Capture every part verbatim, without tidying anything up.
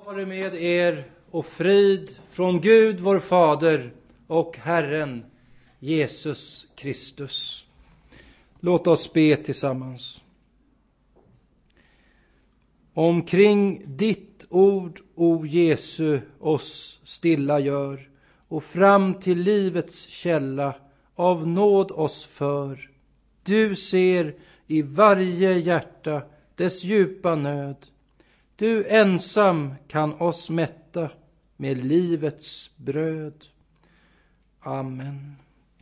Vare med er och frid från Gud vår Fader och Herren Jesus Kristus. Låt oss be tillsammans. Omkring ditt ord, o Jesu, oss stilla gör, och fram till livets källa av nåd oss för. Du ser i varje hjärta dess djupa nöd. Du ensam kan oss mätta med livets bröd. Amen.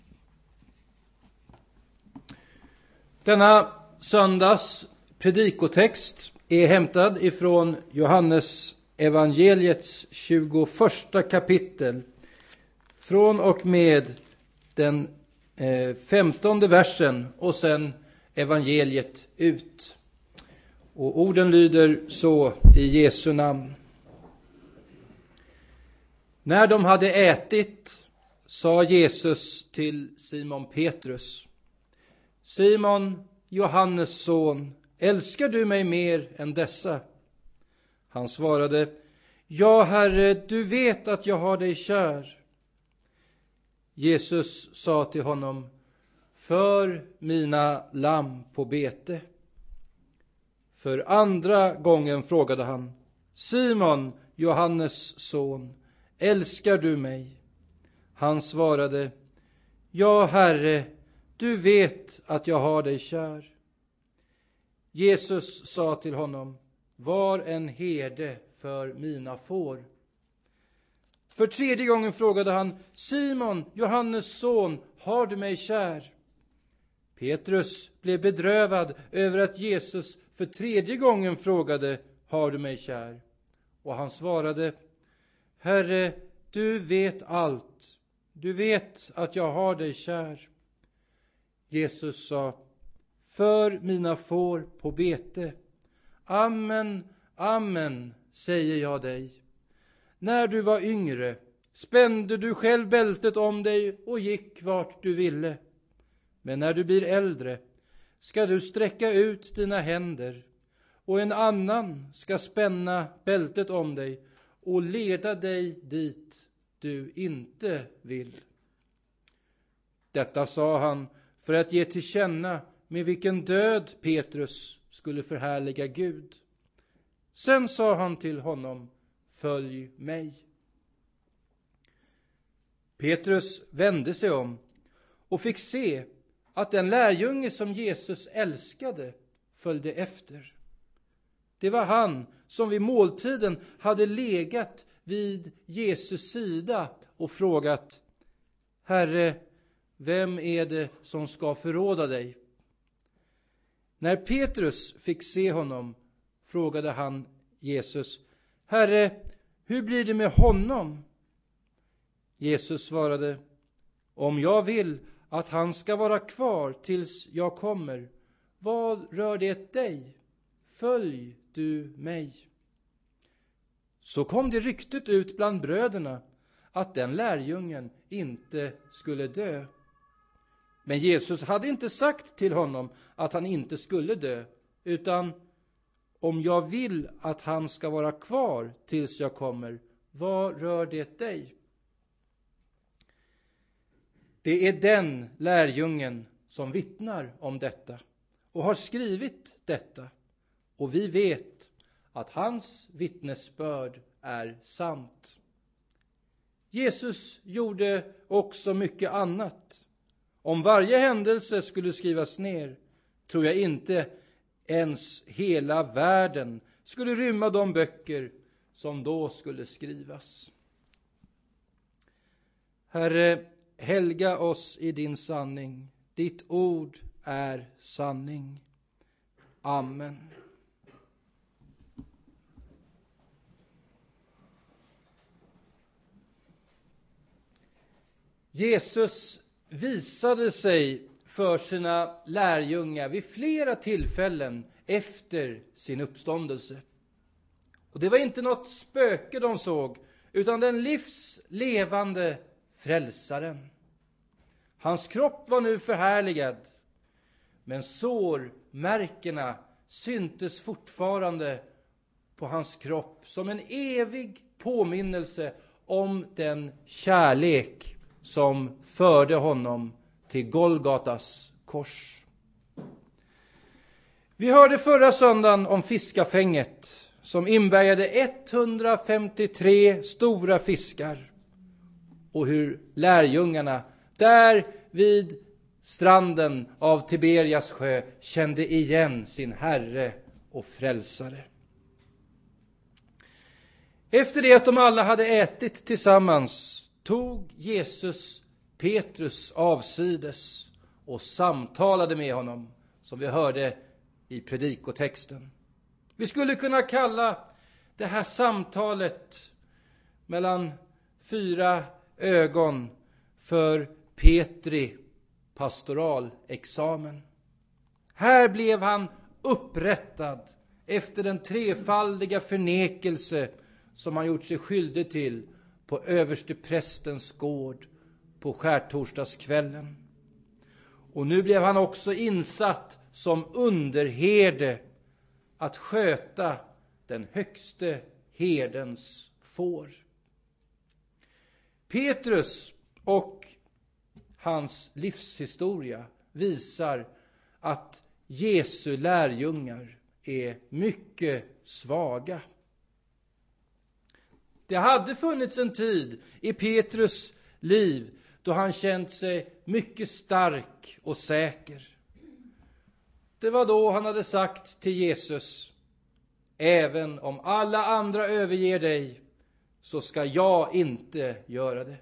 Denna söndags predikotext är hämtad ifrån Johannes evangeliets tjugoförsta kapitel. Från och med den femtonde versen och sen evangeliet ut. Och orden lyder så i Jesu namn. När de hade ätit sa Jesus till Simon Petrus: Simon, Johannes son, älskar du mig mer än dessa? Han svarade: Ja, Herre, du vet att jag har dig kär. Jesus sa till honom: För mina lamm på bete. För andra gången frågade han: Simon, Johannes son, älskar du mig? Han svarade: Ja, Herre, du vet att jag har dig kär. Jesus sa till honom: Var en herde för mina får. För tredje gången frågade han: Simon, Johannes son, har du mig kär? Petrus blev bedrövad över att Jesus för tredje gången frågade: Har du mig kär? Och han svarade: Herre, du vet allt. Du vet att jag har dig kär. Jesus sa: För mina får på bete. Amen, amen, säger jag dig. När du var yngre spände du själv bältet om dig och gick vart du ville. Men när du blir äldre ska du sträcka ut dina händer, och en annan ska spänna bältet om dig och leda dig dit du inte vill. Detta sa han för att ge till känna med vilken död Petrus skulle förhärliga Gud. Sen sa han till honom: Följ mig. Petrus vände sig om och fick se att den lärjunge som Jesus älskade följde efter. Det var han som vid måltiden hade legat vid Jesus sida och frågat: Herre, vem är det som ska förråda dig? När Petrus fick se honom frågade han Jesus: Herre, hur blir det med honom? Jesus svarade: Om jag vill att han ska vara kvar tills jag kommer, vad rör det dig? Följ du mig. Så kom det ryktet ut bland bröderna att den lärjungen inte skulle dö. Men Jesus hade inte sagt till honom att han inte skulle dö, utan: Om jag vill att han ska vara kvar tills jag kommer, vad rör det dig? Det är den lärjungen som vittnar om detta och har skrivit detta. Och vi vet att hans vittnesbörd är sant. Jesus gjorde också mycket annat. Om varje händelse skulle skrivas ner, tror jag inte ens hela världen skulle rymma de böcker som då skulle skrivas. Herre, helga oss i din sanning. Ditt ord är sanning. Amen. Jesus visade sig för sina lärjungar vid flera tillfällen efter sin uppståndelse. Och det var inte något spöke de såg, utan den livslevande frälsaren. Hans kropp var nu förhärligad, men sårmärkena syntes fortfarande på hans kropp som en evig påminnelse om den kärlek som förde honom till Golgatas kors. Vi hörde förra söndagen om fiskafänget som inbärgade etthundrafemtiotre stora fiskar och hur lärjungarna där vid stranden av Tiberias sjö kände igen sin Herre och frälsare. Efter det att de alla hade ätit tillsammans tog Jesus Petrus avsides och samtalade med honom, som vi hörde i predikotexten. Vi skulle kunna kalla det här samtalet mellan fyra ögon för Petri pastoralexamen. Här blev han upprättad efter den trefaldiga förnekelse som han gjort sig skyldig till på översteprästens gård på skärtorsdagskvällen. Och nu blev han också insatt som underherde att sköta den högste herdens får. Petrus och hans livshistoria visar att Jesu lärjungar är mycket svaga. Det hade funnits en tid i Petrus liv då han känt sig mycket stark och säker. Det var då han hade sagt till Jesus: även om alla andra överger dig så ska jag inte göra det.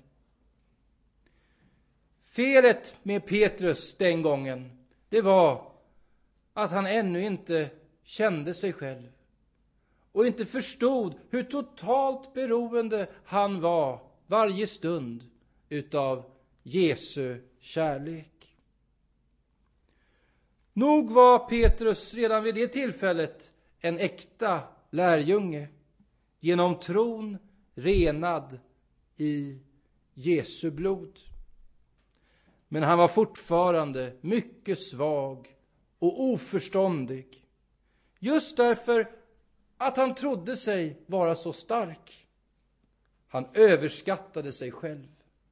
Felet med Petrus den gången, det var att han ännu inte kände sig själv och inte förstod hur totalt beroende han var varje stund utav Jesu kärlek. Nog var Petrus redan vid det tillfället en äkta lärjunge, genom tron renad i Jesu blod. Men han var fortfarande mycket svag och oförståndig, just därför att han trodde sig vara så stark. Han överskattade sig själv.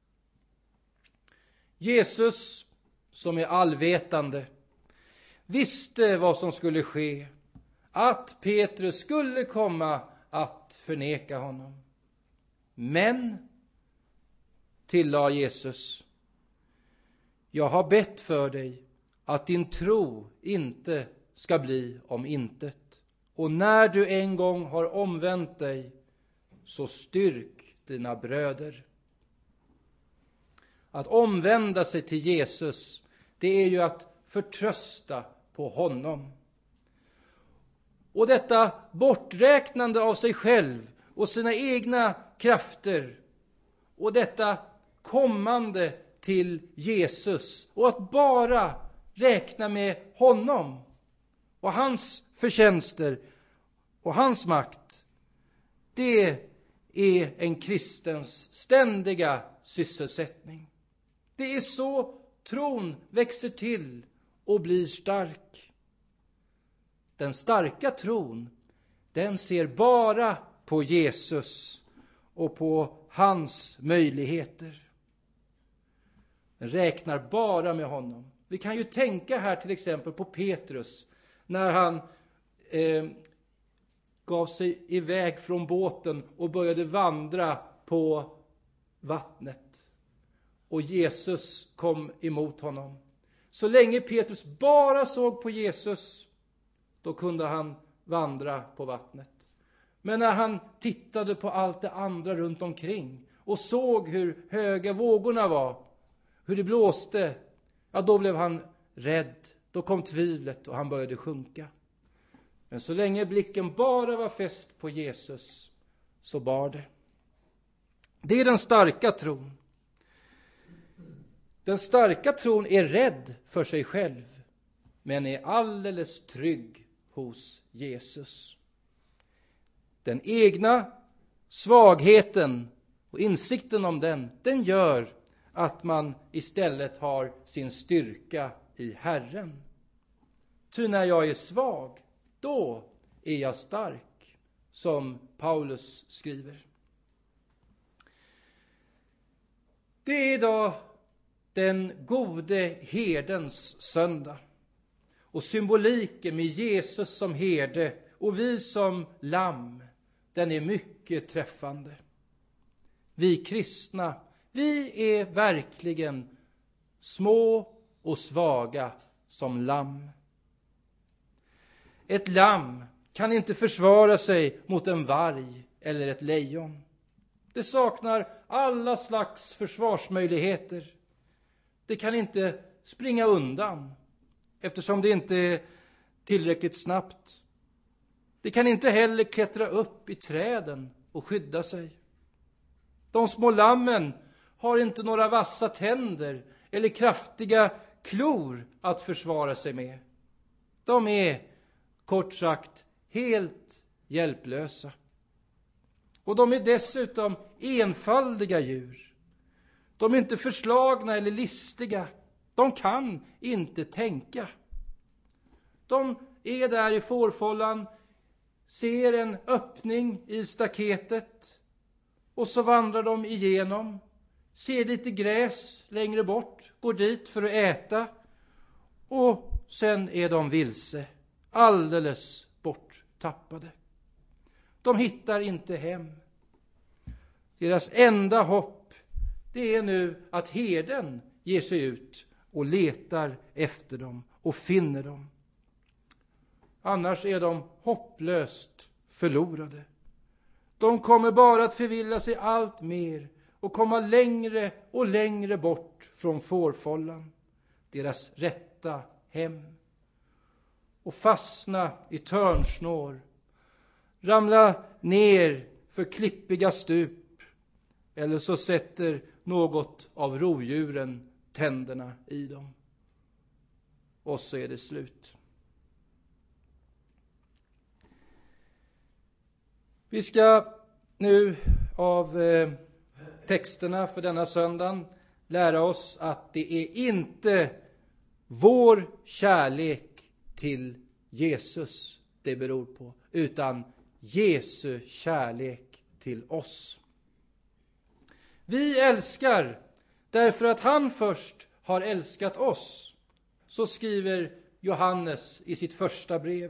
Jesus, som är allvetande, visste vad som skulle ske, att Petrus skulle komma att förneka honom. Men, tillade Jesus, jag har bett för dig att din tro inte ska bli om intet. Och när du en gång har omvänt dig, så styrk dina bröder. Att omvända sig till Jesus, det är ju att förtrösta på honom. Och detta borträknande av sig själv och sina egna krafter, och detta kommande till Jesus, och att bara räkna med honom och hans förtjänster och hans makt, det är en kristens ständiga sysselsättning. Det är så tron växer till och blir stark. Den starka tron, den ser bara på Jesus och på hans möjligheter. Den räknar bara med honom. Vi kan ju tänka här till exempel på Petrus när han eh, gav sig iväg från båten och började vandra på vattnet. Och Jesus kom emot honom. Så länge Petrus bara såg på Jesus, då kunde han vandra på vattnet. Men när han tittade på allt det andra runt omkring och såg hur höga vågorna var, hur det blåste, ja, då blev han rädd. Då kom tvivlet och han började sjunka. Men så länge blicken bara var fäst på Jesus, så bar det. Det är den starka tron. Den starka tron är rädd för sig själv, men är alldeles trygg hos Jesus. Den egna svagheten och insikten om den, den gör att man istället har sin styrka i Herren. Ty när jag är svag, då är jag stark. som Paulus skriver. Det är idag den gode herdens söndag. Och symboliken med Jesus som herde och vi som lamm, den är mycket träffande. Vi kristna, vi är verkligen små och svaga som lamm. Ett lamm kan inte försvara sig mot en varg eller ett lejon. Det saknar alla slags försvarsmöjligheter. Det kan inte springa undan eftersom det inte är tillräckligt snabbt. Det kan inte heller klättra upp i träden och skydda sig. De små lammen har inte några vassa tänder eller kraftiga klor att försvara sig med. De är, kort sagt, helt hjälplösa. Och de är dessutom enfaldiga djur. De är inte förslagna eller listiga. De kan inte tänka. De är där i fårfållan, ser en öppning i staketet och så vandrar de igenom, ser lite gräs längre bort, går dit för att äta och sen är de vilse, alldeles borttappade. De hittar inte hem. Deras enda hopp, det är nu att herden ger sig ut och letar efter dem och finner dem. Annars är de hopplöst förlorade. De kommer bara att förvilla sig allt mer och komma längre och längre bort från fårfållan, deras rätta hem. Och fastna i törnsnår, ramla ner för klippiga stup, eller så sätter något av rovdjuren tänderna i dem. Och så är det slut. Vi ska nu av eh, texterna för denna söndagen lära oss att det är inte vår kärlek till Jesus det beror på, utan Jesu kärlek till oss. Vi älskar därför att han först har älskat oss. Så skriver Johannes i sitt första brev.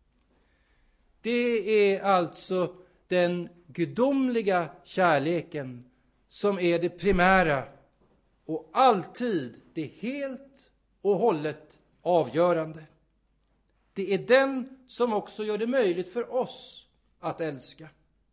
Det är alltså den gudomliga kärleken som är det primära och alltid det helt och hållet avgörande. Det är den som också gör det möjligt för oss att älska.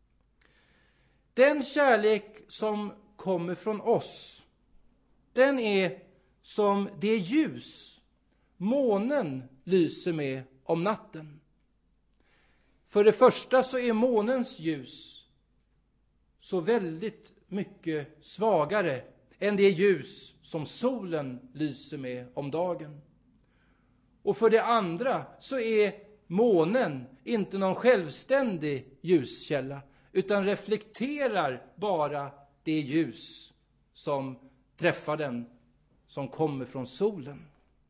Den kärlek som kommer från oss, den är som det ljus månen lyser med om natten. För det första så är månens ljus så väldigt mycket svagare än det ljus som solen lyser med om dagen. Och för det andra så är månen inte någon självständig ljuskälla, utan reflekterar bara det ljus som träffar den, som kommer från solen.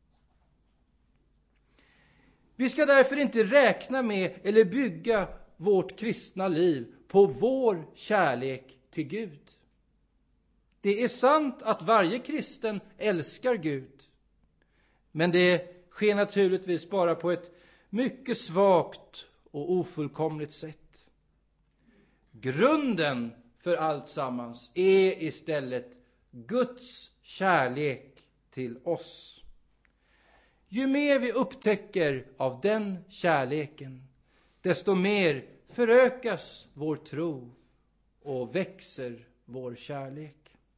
Vi ska därför inte räkna med eller bygga vårt kristna liv på vår kärlek till Gud. Det är sant att varje kristen älskar Gud, men det sker naturligtvis bara på ett mycket svagt och ofullkomligt sätt. Grunden för allt sammans är istället Guds kärlek till oss. Ju mer vi upptäcker av den kärleken, desto mer förökas vår tro och växer vår kärlek.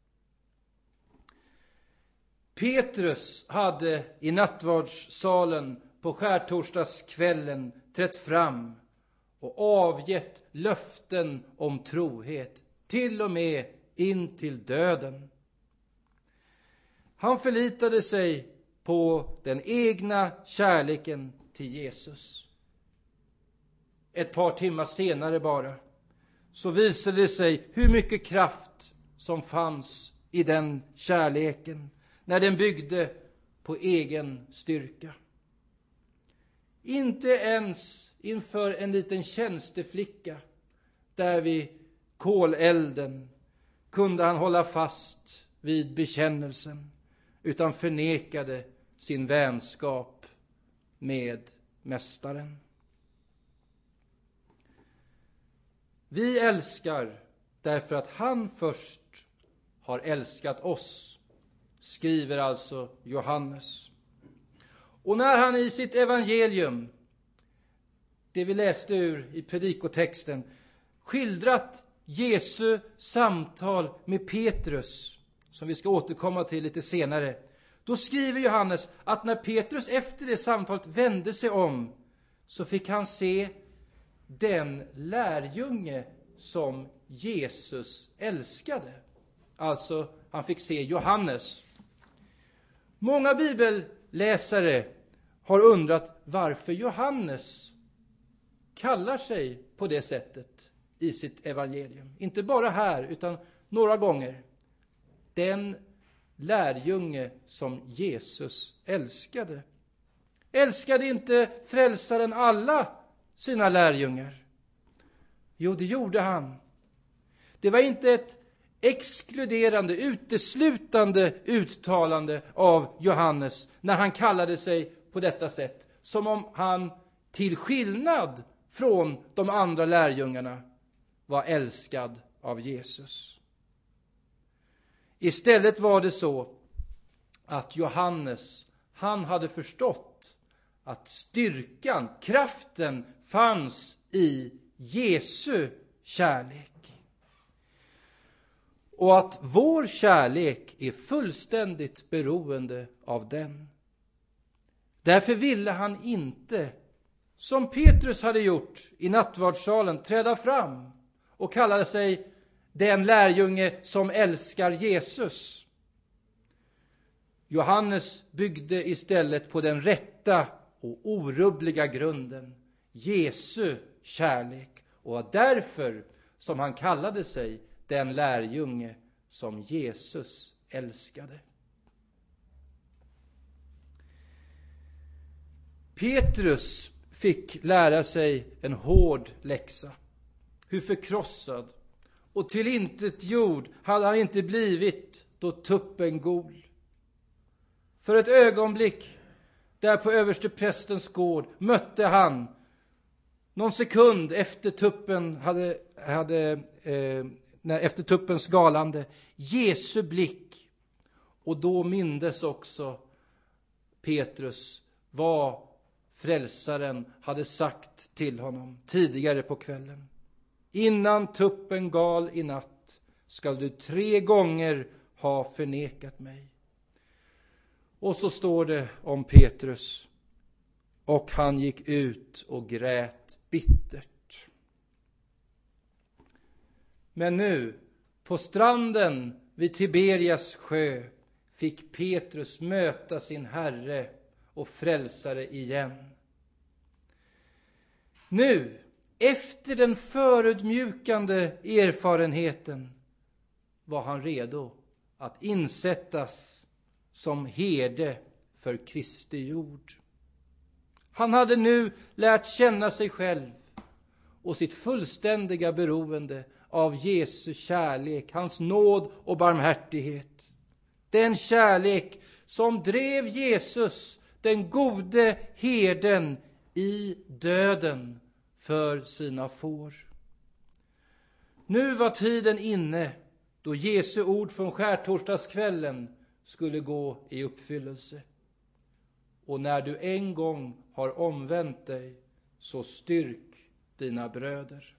Petrus hade i nattvardssalen på skärtorsdagskvällen trätt fram och avgett löften om trohet, till och med in till döden. Han förlitade sig på den egna kärleken till Jesus. Ett par timmar senare bara så visade det sig hur mycket kraft som fanns i den kärleken när den byggde på egen styrka. Inte ens inför en liten tjänsteflicka där vid kolelden kunde han hålla fast vid bekännelsen, utan förnekade sin vänskap med mästaren. Vi älskar därför att han först har älskat oss, skriver alltså Johannes. Och när han i sitt evangelium, det vi läste ur i predikotexten, skildrat Jesu samtal med Petrus, som vi ska återkomma till lite senare, då skriver Johannes att när Petrus efter det samtalet vände sig om, så fick han se den lärjunge som Jesus älskade. Alltså, han fick se Johannes. Många bibelläsare har undrat varför Johannes kallar sig på det sättet i sitt evangelium. Inte bara här, utan några gånger. Den lärjunge som Jesus älskade. Älskade inte frälsaren alla sina lärjungar? Jo, det gjorde han. Det var inte ett exkluderande, uteslutande uttalande av Johannes när han kallade sig på detta sätt, som om han till skillnad från de andra lärjungarna var älskad av Jesus. Istället var det så att Johannes, han hade förstått att styrkan, kraften fanns i Jesu kärlek. Och att vår kärlek är fullständigt beroende av den. Därför ville han inte, som Petrus hade gjort i nattvardssalen, träda fram och kalla sig den lärjunge som älskar Jesus. Johannes byggde istället på den rätta och orubbliga grunden, Jesu kärlek, och var därför som han kallade sig den lärjunge som Jesus älskade. Petrus fick lära sig en hård läxa. Hur förkrossad och tillintetgjord hade han inte blivit då tuppen gol. För ett ögonblick där på översteprästens gård mötte han, någon sekund efter tuppen hade, hade eh, när, efter tuppens galande, Jesu blick. Och då mindes också Petrus vad frälsaren hade sagt till honom tidigare på kvällen. Innan tuppen gal i natt skall du tre gånger ha förnekat mig. Och så står det om Petrus: och han gick ut och grät bittert. Men nu, på stranden vid Tiberias sjö, fick Petrus möta sin Herre och frälsare igen. Nu, efter den förödmjukande erfarenheten, var han redo att insättas som herde för Kristi jord. Han hade nu lärt känna sig själv och sitt fullständiga beroende av Jesu kärlek, hans nåd och barmhärtighet. Den kärlek som drev Jesus, den gode herden, i döden för sina får. Nu var tiden inne då Jesu ord från skärtorsdagskvällen skulle gå i uppfyllelse. Och när du en gång har omvänt dig, så styrk dina bröder.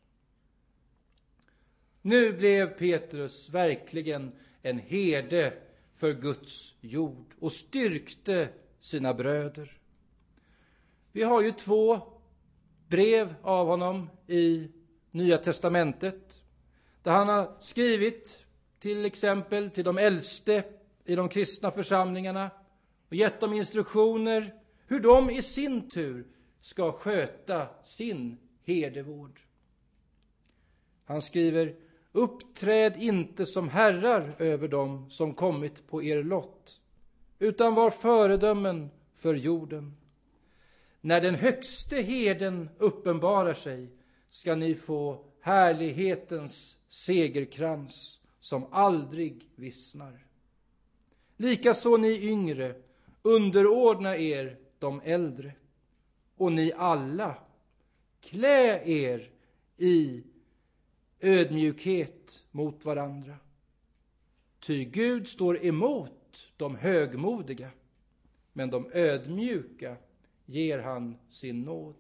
Nu blev Petrus verkligen en herde för Guds jord och styrkte sina bröder. Vi har ju två brev av honom i Nya testamentet, där han har skrivit till exempel till de äldste i de kristna församlingarna och gett dem instruktioner hur de i sin tur ska sköta sin herdevård. Han skriver: uppträd inte som herrar över dem som kommit på er lott, utan var föredömen för jorden. När den högste herden uppenbarar sig ska ni få härlighetens segerkrans som aldrig vissnar. Likaså ni yngre, underordna er de äldre. Och ni alla, klä er i ödmjukhet mot varandra. Ty Gud står emot de högmodiga, men de ödmjuka ger han sin nåd.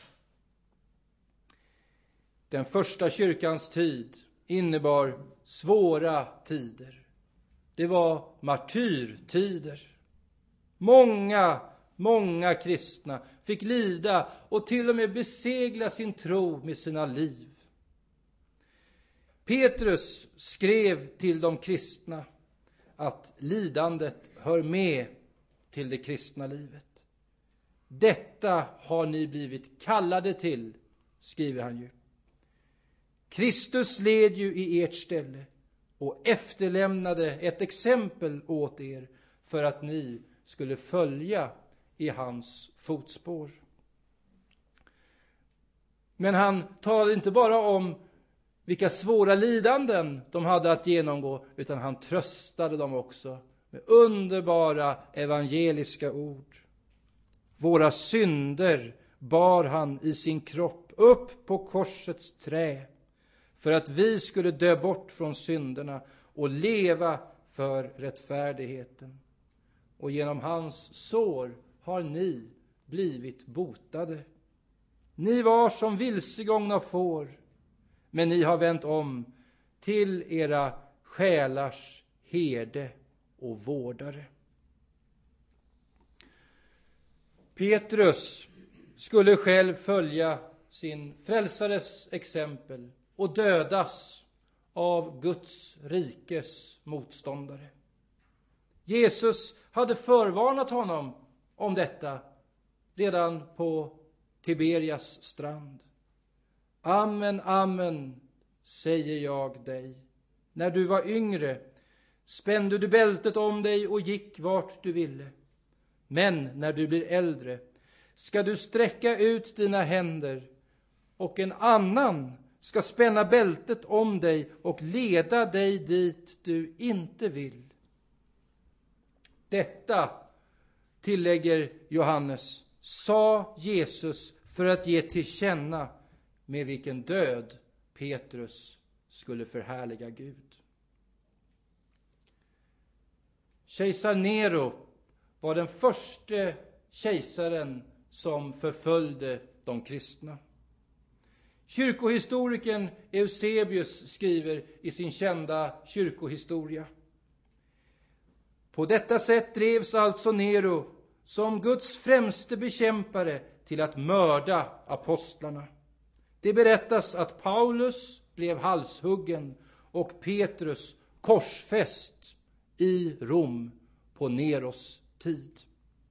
Den första kyrkans tid innebar svåra tider. Det var martyrtider. Många, många kristna fick lida och till och med besegla sin tro med sina liv. Petrus skrev till de kristna att lidandet hör med till det kristna livet. Detta har ni blivit kallade till, skriver han ju. Kristus led ju i ert ställe och efterlämnade ett exempel åt er för att ni skulle följa i hans fotspår. Men han talade inte bara om vilka svåra lidanden de hade att genomgå, utan han tröstade dem också med underbara evangeliska ord. Våra synder bar han i sin kropp upp på korsets trä för att vi skulle dö bort från synderna och leva för rättfärdigheten. Och genom hans sår har ni blivit botade. Ni var som vilsegångna får, men ni har vänt om till era själars herde och vårdare. Petrus skulle själv följa sin frälsares exempel och dödas av Guds rikes motståndare. Jesus hade förvarnat honom om detta redan på Tiberias strand. Amen, amen, säger jag dig. När du var yngre spände du bältet om dig och gick vart du ville. Men när du blir äldre ska du sträcka ut dina händer och en annan ska spänna bältet om dig och leda dig dit du inte vill. Detta, tillägger Johannes, sa Jesus för att ge till känna med vilken död Petrus skulle förhärliga Gud. Kejsar Nero var den första kejsaren som förföljde de kristna. Kyrkohistorikern Eusebius skriver i sin kända kyrkohistoria: på detta sätt drevs alltså Nero som Guds främste bekämpare till att mörda apostlarna. Det berättas att Paulus blev halshuggen och Petrus korsfäst i Rom på Neros tid.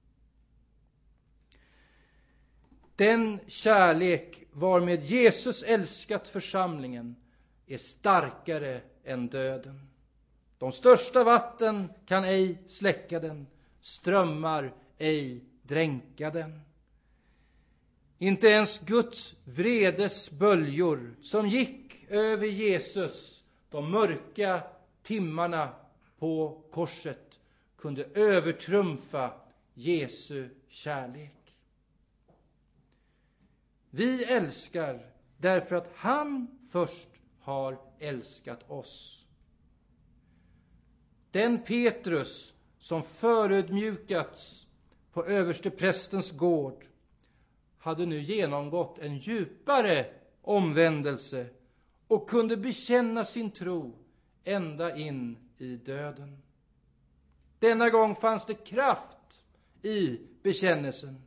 Den kärlek varmed Jesus älskat församlingen är starkare än döden. De största vatten kan ej släcka den, strömmar ej dränka den. Inte ens Guds vredes böljor som gick över Jesus de mörka timmarna på korset kunde övertrumfa Jesu kärlek. Vi älskar därför att han först har älskat oss. Den Petrus som förödmjukats på översteprästens gård hade nu genomgått en djupare omvändelse och kunde bekänna sin tro ända in i döden. Denna gång fanns det kraft i bekännelsen.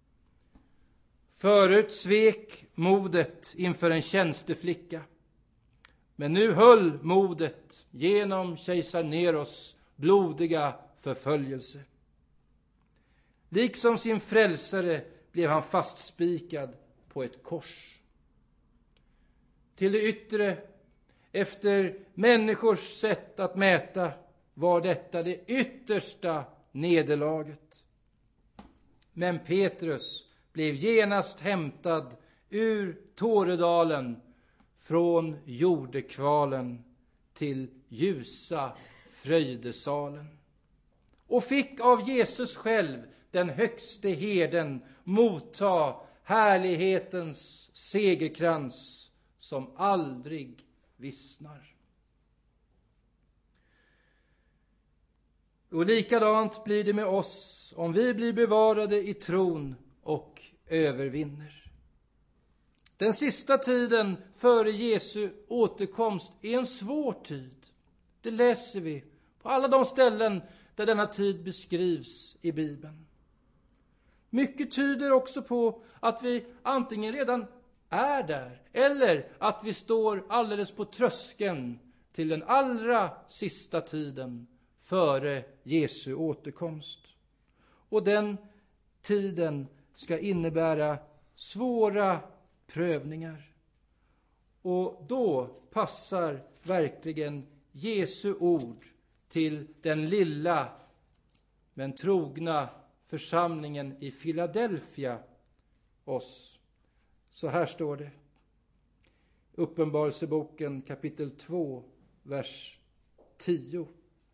Förut svek modet inför en tjänsteflicka. Men nu höll modet genom kejsar Neros blodiga förföljelse. Liksom sin frälsare blev han fastspikad på ett kors. Till det yttre, efter människors sätt att mäta, var detta det yttersta nederlaget. Men Petrus blev genast hämtad ur Tåredalen från jordekvalen till ljusa fröjdesalen. Och fick av Jesus själv, den högste herden, motta härlighetens segerkrans som aldrig vissnar. Och likadant blir det med oss om vi blir bevarade i tron och övervinner. Den sista tiden före Jesu återkomst är en svår tid. Det läser vi på alla de ställen där denna tid beskrivs i Bibeln. Mycket tyder också på att vi antingen redan är där eller att vi står alldeles på tröskeln till den allra sista tiden före Jesu återkomst. Och den tiden ska innebära svåra prövningar. Och då passar verkligen Jesu ord till den lilla men trogna församlingen i Filadelfia oss. Så här står det. Uppenbarelseboken kapitel två, vers tio.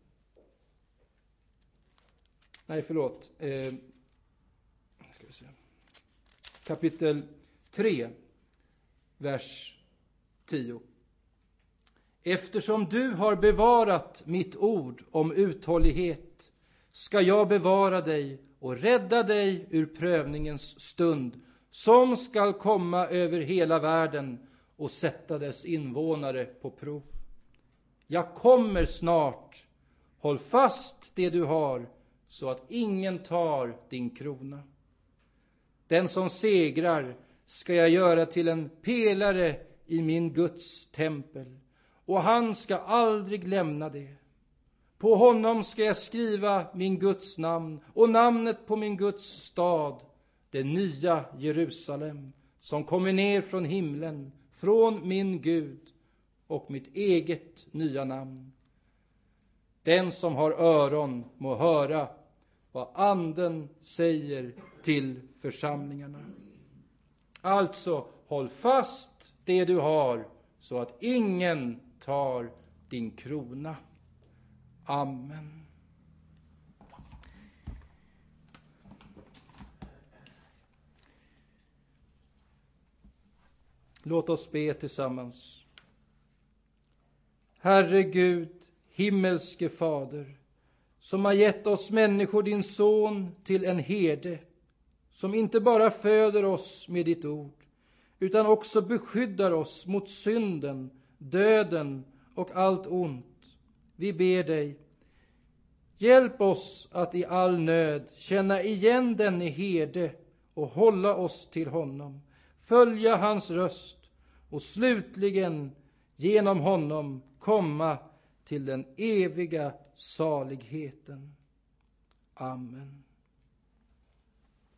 Nej, förlåt. Eh, ska vi se. Kapitel tre, vers tio. Eftersom du har bevarat mitt ord om uthållighet ska jag bevara dig och rädda dig ur prövningens stund som skall komma över hela världen och sätta dess invånare på prov. Jag kommer snart. Håll fast det du har så att ingen tar din krona. Den som segrar ska jag göra till en pelare i min Guds tempel, och han ska aldrig lämna det. På honom ska jag skriva min Guds namn och namnet på min Guds stad, det nya Jerusalem, som kommer ner från himlen, från min Gud, och mitt eget nya namn. Den som har öron må höra vad anden säger till församlingarna. Alltså, håll fast det du har så att ingen tar din krona. Amen. Låt oss be tillsammans. Herre Gud, himmelske Fader, som har gett oss människor din son till en herde, som inte bara föder oss med ditt ord, utan också beskyddar oss mot synden, döden och allt ont. Vi ber dig, hjälp oss att i all nöd känna igen denne herde och hålla oss till honom, följa hans röst och slutligen genom honom komma till den eviga saligheten. Amen.